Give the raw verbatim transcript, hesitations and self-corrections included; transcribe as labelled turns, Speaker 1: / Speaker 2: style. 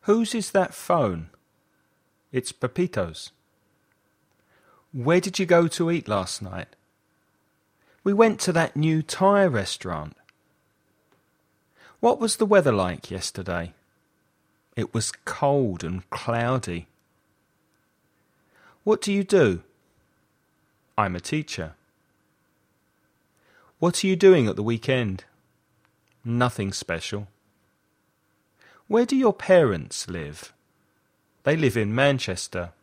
Speaker 1: Whose is that phone? It's Pepito's. Where did you go to eat last night? We went to that new Thai restaurant. What was the weather like yesterday? It was cold and cloudy. What do you do? I'm a teacher. What are you doing at the weekend? Nothing special. Where do your parents live? They live in Manchester.